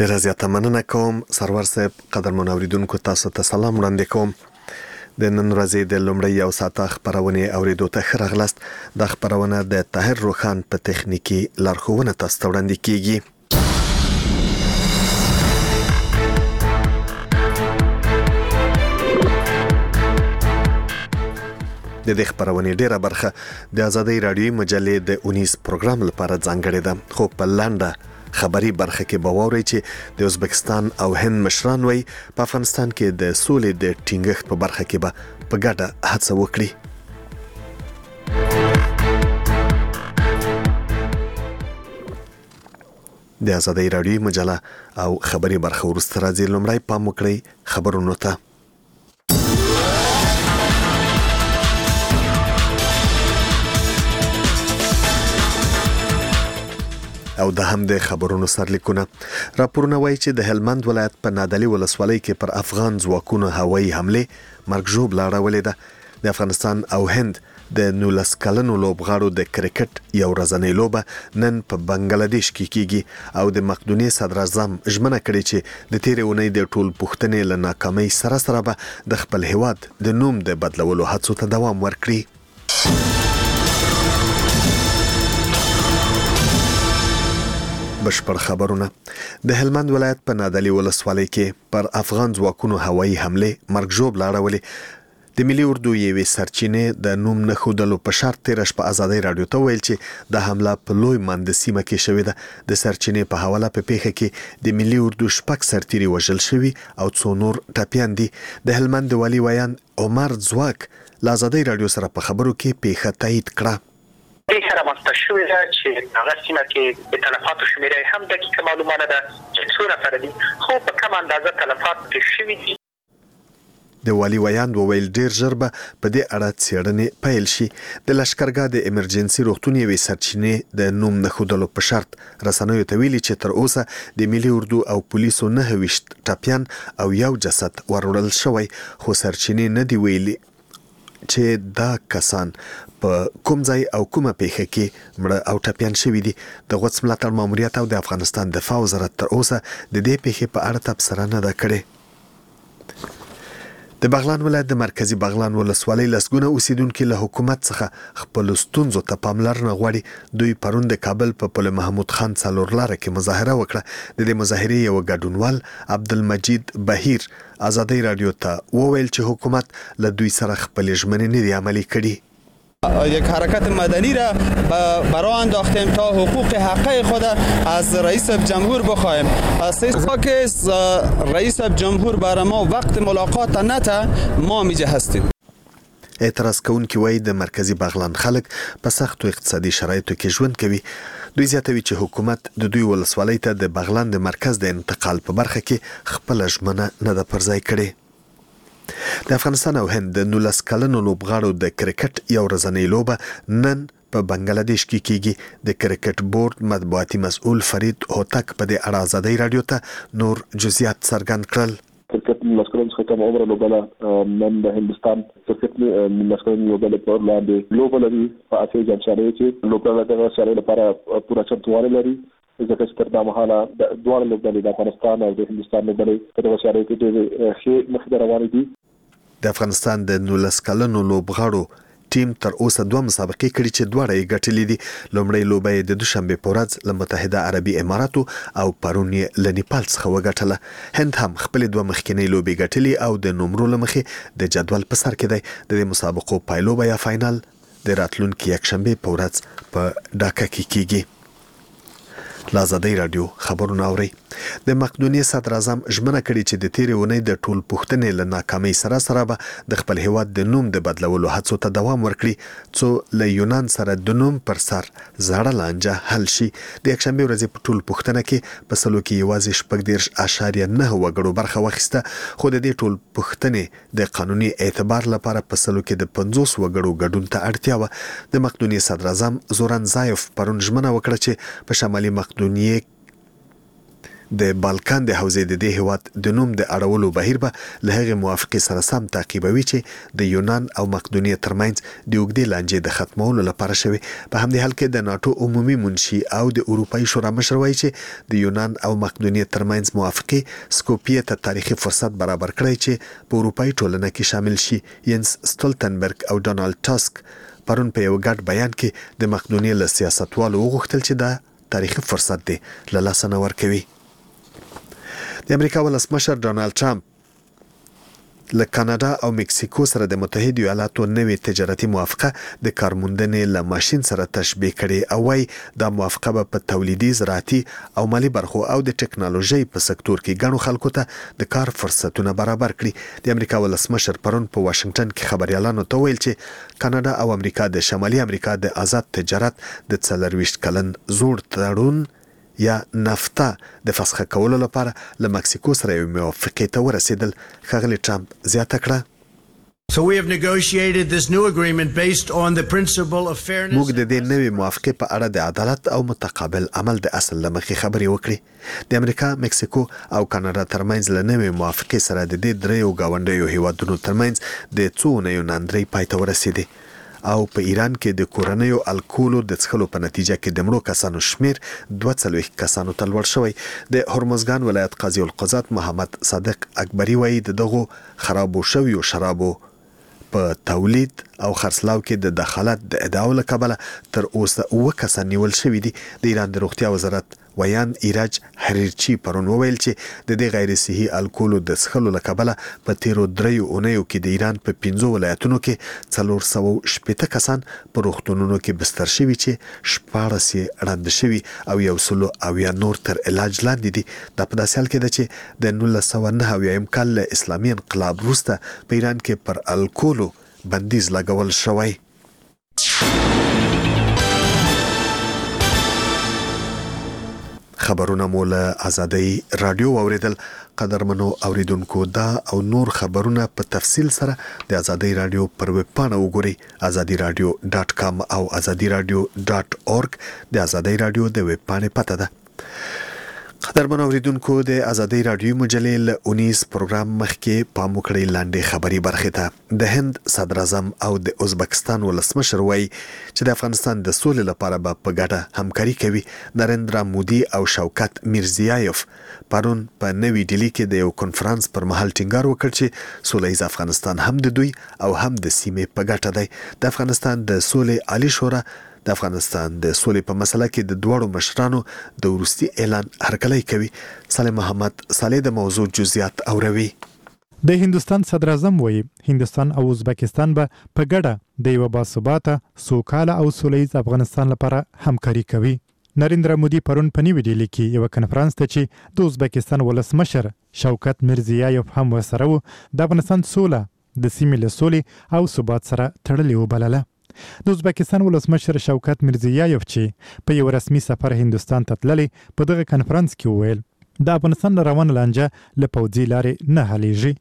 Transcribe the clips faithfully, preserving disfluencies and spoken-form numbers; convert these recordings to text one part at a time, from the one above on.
ډیره زیاته مننه کوم سرور صاحب. قدرمن اوریدونکو تاسو ته سلام وړاندې کوم. د نن ورځې د لومړۍ یو ساعته خبرونه اوریدو ته ښه راغلاست. د خبرونه د طاهر روخان په تخنیکی لارښوونه تاسو ته وړاندې کیږي. د دې خبرونه ډیره برخه د ازادۍ رادیوي مجلې د اونیس پروګرام لپاره ځانګړې ده، خو په لنډه خبري برخه کې به واورئ چې د ازبکستان او هند مشران وایي په افغانستان کې د سولې د ټینګښت په برخه کې به په ګډه هڅه وکړي. د ازادۍ رادیوي مجله او خبري برخه وروسته راځي. لومړی پام وکړئ خبرونو ته. او د هم د خبرونو سرلیکونه راپورونه وایي چې د هلمند ولایت په نادعلي ولسوالۍ کې پر افغان ځواکونو هوایي حمله مرګ ژوبله راولې ده. د افغانستان او هند د نولس کلنو لوبغاړو د کرکټ یو ورځنۍ لوبه نن په بنگلاديش کې کیږي او د مقدوني صدر اعظم ژمنه کړې چې د تیرې اونۍ د ټول پوښتنې له ناکامۍ سره سره به د خپل هیواد د نوم د بدلولو هڅو ته دوام ورکړي. بشپړ خبرونه. د هلمند ولایت په نادعلي ولسوالۍ کې پر افغان ځواکونو هوایي حمله مرګ ژوبله راولې. د ملي اردو یوې سرچینې د نوم نه ښودلو په شرط تېره شپه ازادۍ راډیو ته ویل چې د حمله په لوی مند سیمه کې شوې ده. د سرچینې په حواله په پیښه کې د ملي اردو شپږ سرتیري وژل شوي او څو نور ټپیان دي. د هلمند والي ویان عمر ځواک له ازادۍ راډیو سره په خبرو کې پیښه تایید کړه. دې سره مستشوي ده چې هغه سیمه کې د تلفاتو شمیره هم دقیقه معلومانه ده چې څو نفر دي، خو په کوم اندازه تلفات شوي دي. د والي ویان وویل ډیر ژر به په دې اړه څېړنې پیل شي. د لشکرګاه د ایمرجنسي روغتون یوې سرچینې د نوم نه ښودلو په شرط رسنیو ته ویلي چې تر اوسه د ملي اردو او پولیسو نهه ویشت ټپیان او یو جسد وروړل شوی، خو سرچینې نه دی ویلي چې دا کسان په کوم ځای او کومه پیښه کې مړه او ټپیان شوي دي. د غوڅ ملاتړ ماموریت او د افغانستان دفاع وزارت تر اوسه د دې پیښې په اړه تبصره نه ده کړې. د بغلان ولایت د مرکزی بغلان ولسوالۍ لسګونه اوسیدونکو له حکومت څخه خپل ستونزو ته پاملرنه غواړي. دوی پرون د کابل په پل محمود خان څلور لاره کې مظاهره وکړه. د دې مظاهرې یو ګډونوال عبدالمجید بهیر ازادۍ راډیو ته وویل چې حکومت له دوی سره خپل ژمنې نه دي عملي کړي. یک حرکت مدنی را برای انداختیم تا حقوق حقه خود از رئیس جمهور بخواهیم. سه سال که رئیس جمهور برای ما وقت ملاقات نته ما میجه هستیم. اعتراض کوونکي وایي د مرکزی بغلان خلک په سختو اقتصادي شرایطو کې ژوند کوي. دوی زیاتوي چې حکومت د دوی ولسوالۍ ته د بغلان د مرکز د انتقال په برخه کې خپل ژمنه نه ده پرځای کړې. د افغانستان او هند د نولس کلنو لوبغاړو د کرکټ یو ورځنۍ لوبه نن په بنگلاديش کې کیږي. د کرکټ بورډ مطبوعاتي مسؤل فرید هوتک په دې اړه ازادۍ راډیو ته نور جزئیات څرګند کړل. کرکټ ملسکرون څخه کوم عمر لوبله نن د هندستان کرکټ ملسکرون لوبله په لاندې لوبله لري په اساس جنشاري چې لوبله د سره لپاره پوره چمتووالی لري. ځکه چې تر دا مهاله دوه لوبلې د افغانستان او د هندستان لوبلې په وسیله کې ډېرې ښې مخې روانې دي. د افغانستان د نولس کلنو لوبغاړو ټیم تر اوسه دوه مسابقې کړي چې دواړه یې ګټلې دي. لومړی لوبه یې د دوشنبه په ورځ له متحده عربي اماراتو او پرون یې له نیپال څخه وګټله. هند هم خپل دوه مخکینی لوبې ګټلې او د نمرو له مخې د جدول په سر کې دی. د دې مسابقو پایلوبه یا فاینل د راتلونکي یکشنبه په ورځ په ډاکا کې کیږي. لازادۍ راډیو خبرونه اوري. د مقدوني صدر اعظم ژمنه کړې چې د تیرې اونۍ د ټول پوښتنې له ناکامۍ سره سره به د خپل هیواد د نوم د بدلولو هڅو ته دوام ورکړي څو له یونان سره د نوم پر سر زړه لانجه حل شي. د یکشنبه ورځې په ټول پوښتنه کې په سلو کې یوازې شپږ دېرش اعشاریه نه وګړو برخه واخیسته، خو د دې ټول پوښتنې د قانوني اعتبار لپاره په سلو کې د پنځوس وګړو ګډون ته اړتیا وه. د مقدوني صدر اعظم زوران زایف پرون ژمنه وکړه چې په شمالي مقدونیې د بالکان د حوزې د دې هیواد د نوم د اړولو بهیر به له هغې موافقې سره سم تعقیبوي چې د یونان او مقدونیې ترمنځ د اوږدې لانجې د ختمولو لپاره شوی. په همدې حال کې د ناټو عمومي منشي او د اروپایي شورا مشر وایي چې د یونان او مقدونیې ترمنځ موافقې سکوپیې ته تاریخي فرصت برابر کړی چې په اروپایي ټولنه کې شامل شي. ینس ستولتنبرګ او ډونالد ټاسک پرون په یو ګډ بیان کې د مقدونیې له سیاستوالو وغوښتل چې دا تاریخي فرصت دی له لاسه نه ورکوي. د امریکا ولسمشر ډونالد ټرمپ له کاناډا او مکسیکو سره د متحده ایالاتو نوې تجارتي موافقه د کارموندنې له ماشين سره تشبیه کړي او وايي دا موافقه به په تولیدي، زراعتي او مالی برخو او د ټکنالوژي په سکتور کې ګڼو خلکو ته د کار فرصتونه برابر کړي. د امریکا ولسمشر پرون په واشنگټن کې خبريالانو ته ویل چې کاناډا او امریکا د شمالي امریکا د آزاد تجارت د څلرويشت کلن زوړ تړون یا نافتا د فسخه کولو لپاره له مکسیکو سره یو موافقې ته ورسېدل. ښاغلي ټرمپ زیاته کړه So we have negotiated this new agreement based on the principle of fairness. موږ د دې نوې موافقې په اړه د عدالت او متقابل عمل د اصل لمخې خبرې وکړې. د امریکا، مکسیکو او کاناډا ترمنځ له نوې موافقې سره د دې دریو گاونډیو هیوادونو ترمنځ د څو اونیو ناندرۍ پای ته ورسېدې او په ایران کې د کورنیو الکولو د څښلو په نتیجه کې د مړو کسانو شمیر دوه څلوېښت کسانو ته لوړ شوی. د هرمزګان ولایت قاضي القضات محمد صادق اکبري وایي د دغو خرابو شویو شرابو په تولید او خرڅلاو کې د دخالت د ادعاو له کبله تر اوسه اوه کسان نیول شوي دي. د ایران د روغتیا وزارت ویان ایراج حریرچی پرون وویل چې د دې غیر صحي الکولو د څښلو له کبله په تیرو دریو اونیو کې د ایران په پنځو ولایتونو کې څلور سوه شپېته کسان په روغتونونو کې بستر شوي چې شپاړس یې ړانده شوي او یو سلو اویا نور تر علاج لاندې دي. دا په داسې حال کې ده چې د نولس سوه نهه اویایم کال له اسلامي انقلاب وروسته په ایران کې پر الکولو بندیز لګول شوی. خبرونه مو له آزادۍ رادیو اوریدل. قدرمنو اوریدونکو دا او نور خبرونه په تفصیل سره د آزادۍ رادیو پر ویب پاڼه وګورئ azadi radio dot com او azadi radio dot org د آزادۍ رادیو د ویب پاڼې پته ده. قدرمنو اوریدونکو د آزادۍ رادیو مجلې له اونیز پروګرام مخکې پام وکړئ لاندې خبري برخې ته. د هند صدر اعظم او د ازبکستان ولسمشر وایي چې د افغانستان د سولې لپاره به په ګډه همکاري کوي. نریندرا مودي او شوکت میرزیایف پرون په نوې ډیلي کې د یو کنفرانس پر مهال ټینګار وکړ چې سولهییز افغانستان هم د دوی او هم د سیمې په ګټه دی. د افغانستان د سولې عالی شورا د افغانستان د سولې په مسله کې د دوړو مشرانو د وروستي اعلان هرکلی کوي. صالح محمد صالح د موضوع جزئیات اوروي. د هندستان صدر اعظم وایي هندستان او ازبکستان به په ګډه د یو باثباته، سوکاله او سولهییز افغانستان لپاره همکاري کوي. نریندرا مودي پرون په نیو ډیلي کې یو کنفرانس ته چې د ازبکستان ولسمشر شوکت میرزیایف هم ورسره و د افغانستان سوله د سیمې له سولې او ثبات سره تړلې وبلله. د ازبکستان ولسمشر شوکت میرزیایف چې په یو رسمي سفر هندستان ته تللی په دغه کنفرانس کې وویل د افغانستان روانه لانجه له پوځي لارې نه حلیږي.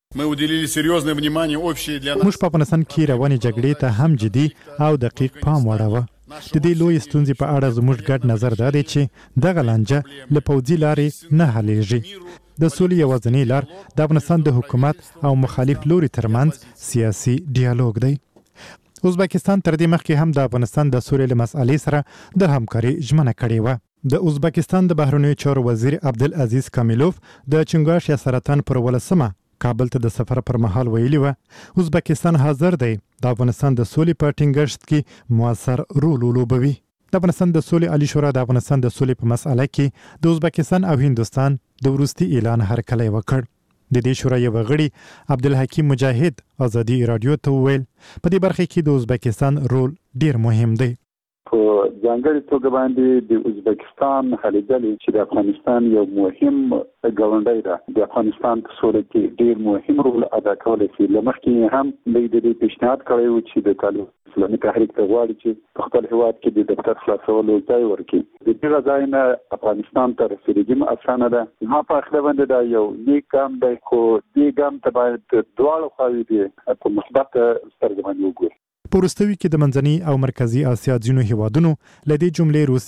موږ په افغانستان کې روانې جګړې ته هم جدي او دقیق پام واړوه. د دې لوی ستونزې په اړه زموږ ګډ نظر دا دی چې دغه لانجه له پوځي لارې نه حلیږي. د سولې یوازینی لار د افغانستان د حکومت او مخالف لوري ترمنځ سیاسي ډیالوګ دی. ازبکستان تر دې مخکې هم د افغانستان د سولې له مسئلې سره د همکاري ژمنه کړې وه. د ازبکستان د بهرنیو چارو وزیر عبدالعزیز کامیلوف د چنګاش یا سرطان پر ولسمه کابل ته د سفر پر مهال ویلي وه ازبکستان حاضر دی د افغانستان د سولې په ټینګښت کې مؤثر رول ولوبوي. د افغانستان د سولې عالی شورا د افغانستان د سولې په مسئله کې د ازبکستان او هندستان د وروستي اعلان هرکلی وکړ. د دې شورا یو غړي عبدالحکیم مجاهد آزادي رادیو ته وویل په دې برخه کې د ازبکستان رول ډیر مهم دی. په ځانګړي توګه باندې د ازبکستان هلې ځلې چې د افغانستان یو مهم ګاونډی ده د افغانستان په سوله کې ډیر مهم رول ادا کولی شي. له مخکې هم دوی د دې پیشنهاد کړی و چې د طالب اسلامي تحریک ته غواړي چې په خپل هیواد کې د دفتر خلاصولو ځای ورکړي. د دغه ځای نه افغانستان ته رسېدل اسانه ده. زما په عقیده باندې دا یو نیک ګام دی خو دې ګام ته باید دواړه خواوې دې په مثبت سترګه باندې وګوري. په وروستیو کې د منځني او مرکزي اسیا ځینو هیوادونو له دې جملې روسیې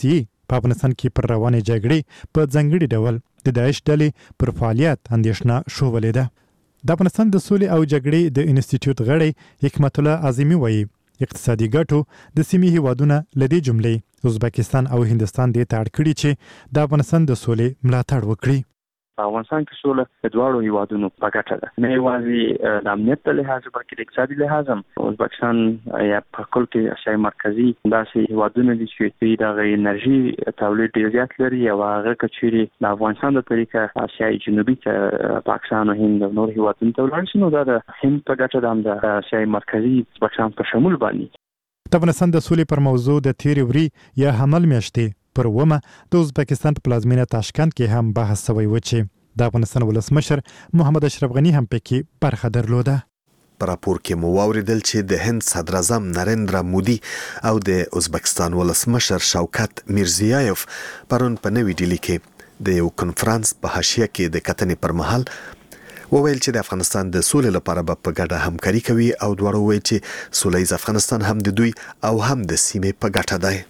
په افغانستان کې پر روانې جګړې په ځانګړي ډول د داعش ډلې پر فعالیت اندېښنه شوولې ده. د افغانستان د سولې او جګړې د انسټیټیوټ غړی حکمت الله اعظمي وایي اقتصادي ګټو د سیمې هیوادونه لدې جملې ازبکستان او هندستان دې ته اړ کړي چې د افغانستان د سولې ملاتړ وکړي. افغانستان کې سوله د دواړو هیوادونو په ګټه ده، نه یوازې د امنیت په لحاظ بلکې د اقتصادي لحاظ هم. ازبکستان یا په کل کې اسیايي مرکزي داسې هیوادونه دي چې د انرژي تولید ډېر زیات لري او هغه کچېرې د افغانستان د طریقه اسیايي جنوبي ته پاکستان او هند او نور هیوادونو ته ولاړ شي، نو دا د هند په ګټه ده، هم د اسیايي مرکزي ازبکستان په شمول باندې. د افغانستان د سولې پر موضوع د تیرې وري یا حمل میاشتې پر ومه د ازبکستان په پلازمینه تاشکند کې هم بحث شوی و چې د افغانستان ولسمشر محمد اشرف غنی هم پکې برخه درلوده. په راپور کې مو واوریدل چې د هند صدر اعظم نریندرا مودي او د ازبکستان ولسمشر شوکت میرزیایف پرون په نوې ډیلي کې د یو کنفرانس په حاشیه کې د کتنې پر مهال وویل چې د افغانستان د سولې لپاره به په ګډه همکاري کوي او دواړو وایي چې سولهییز افغانستان هم د دوی او هم د سیمې په ګټه دی.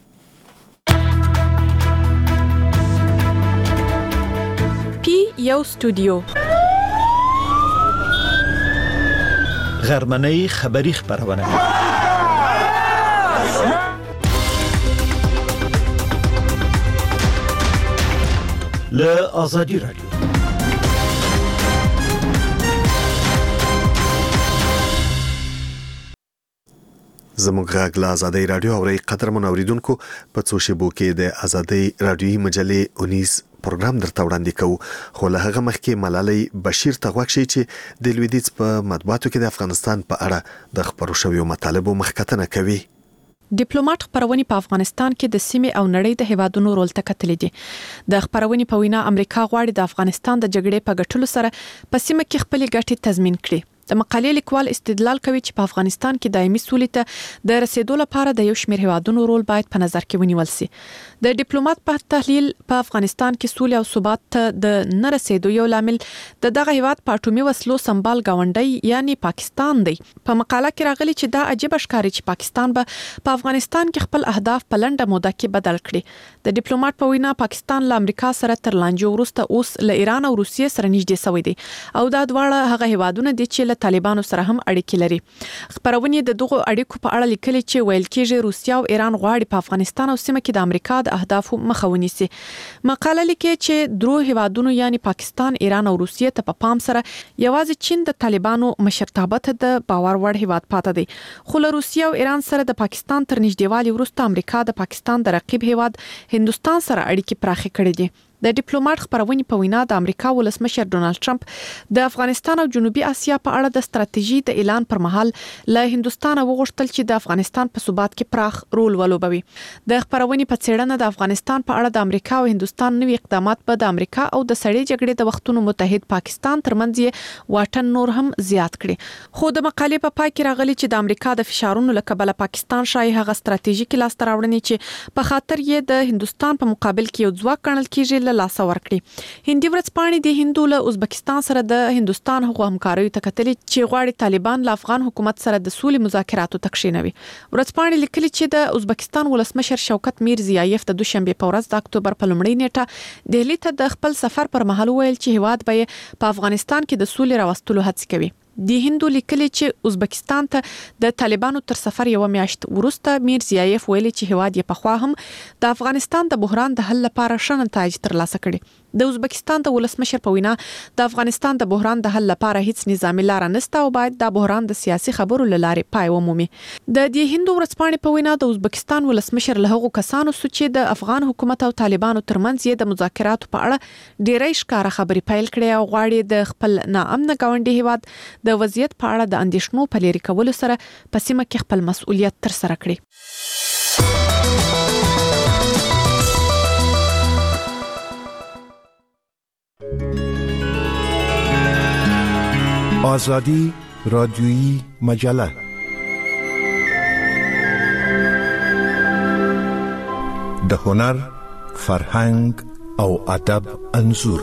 پی یو استودیو غرمنۍ خبری خبرونه له آزادی رادیو. زموږ غږ له آزادۍ رادیو اورئ. قدرمن اوریدونکو، په څو شیبو کې د آزادۍ رادیویي مجلې اونیز پروګرام درته وړاندې کوو، خو له هغه مخکې ملالۍ بشیر ته غوږ شئ چې د لویدیځ په مطبوعاتو کې د افغانستان په اړه د خپرو شویو مطالبو مخکتنه کوي. ډیپلوماټ خبرونه په افغانستان کې د سیمې او نړۍ د هیوادونو رول ته کتلې دي. د خبرونه په وینا امریکا غواړي د افغانستان د جګړې په ګټلو سره په سیمه کې خپل ګټې تضمین کړي. د مقالې لیکوال استدلال کوي چې په افغانستان کې دایمي سولې ته د رسیدو لپاره د یو شمېر هیوادونو رول باید په نظر کې ونیول شي. د ډیپلوماټ په تحلیل په افغانستان کې سولې او ثبات ته د نه رسیدو یو لامل د دغه هیواد په اټومي وسلو سمبال گاونډي یعنی پاکستان دی. په مقاله کې راغلي چې دا عجیب ښکاري چې پاکستان به په افغانستان کې خپل اهداف په لنډه موده کې بدل کړي. د ډیپلوماټ په وینا پاکستان له امریکا سره تر لانجو وروسته اوس له ایران او روسیې سره نږدې شوی دی او دا دواړه هغه هیوادونه دي چې له طالبانو سره هم اړیکې لري. خبرونه د دغه اړیکو په اړه لیکلي چې ویل کېږي روسیا او ایران غواړي په افغانستان او سیمه کې د امریکا د اهدافو مخه ونیسي. مقاله لیکي چې درو هیوادونو یعنی پاکستان، ایران او روسیې ته په پام سره یوازې چین د طالبانو مشرتابه ته د باور وړ هیواد پاتې دی. خو له روسیې او ایران سره د پاکستان تر نږدېوالي وروسته امریکا د پاکستان د رقیب هیواد هندستان سره اړیکې پراخې کړې دي. د ډیپلوماټ خبرونه په وینا د امریکا ولسمشر ډونالد ټرمپ د افغانستان او جنوبي اسیا په اړه د ستراتیژي د اعلان پر مهال له هندستان وغوښتل چې د افغانستان په ثبات کې پراخ رول ولوبوي. د خبرونه په څېړنه د افغانستان په اړه د امریکا او هندستان نوي اقدامات په د امریکا او د سړې جګړې د وختونو متحد پاکستان ترمنځ واټن نور هم زیات کړي. خو د مقالې په پای کې راغلي چې د امریکا د فشارونو له کبله پاکستان شای هغه ستراتیژیک لاسته راوړنې چې په خاطر یې د هندستان په مقابل کې یو ځواک ګڼل کېږي لاس ورکړي. هندي ورځپاڼې د هندو له ازبکستان سره د هندستان هغو همکاریو ته کتلې چې غواړي طالبان له افغان حکومت سره د سولې مذاکراتو ته کښینوي. ورځپاڼې لیکلي چې د ازبکستان ولسمشر شوکت میرزیایف د دوشنبه په ورځ د اکتوبر په لومړۍ نیټه دهلی ته د خپل سفر پر مهال ویل چې هیواد به په افغانستان کې د سولې راوستلو هڅه کوي. د هندو لیکلي چې ازبکستان ته د طالبانو تر سفر یو میاشت وروسته میرزیایف ویلي چې هیواد یې پخوا هم د افغانستان د بحران د حل لپاره ښه نتایج ترلاسه کړي. د ازبکستان د ولسمشر په وینا د افغانستان د بحران د حل لپاره هیڅ نظامی لار نشته او باید د بحران د سیاسي خبرو لارې پای ومومي. د دې هندو ورځپاڼې په وینا د ازبکستان ولسمشر له هغو کسانو چې د افغان حکومت او طالبانو ترمنځ یې د مذاکراتو په اړه ډېرې ښکاره خبرې پیل کړې او غواړي د خپل ناامن گاونډي هیواد د وضعیت په اړه د اندېښنو په لرې کولو سره په سیمه کې خپل مسؤلیت تر سره کړي. آزادی رادیویی مجله د هنر، فرهنګ او ادب انځور.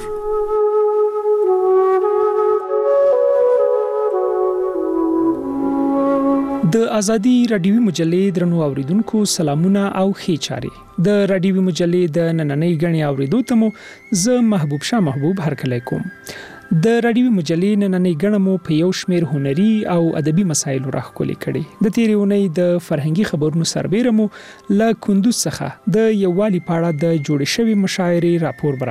د ازادي رادیوي مجلې درنو اوریدونکو سلامونه او ښې چارې د رادیوي مجلې د نننۍ غني اوریدو ته مو زه محبوب شاه محبوب هرکلی کوم. د رادیوي مجلې نننۍ غنه مو په یو شمېر هنري او ادبي مسایلو راښکلې کړي. د تیرې اونۍ د فرهنګي خبرونو سربیره مو له کندوز څخه د یووالي په اړه د جوړې شوې مشاعرې راپور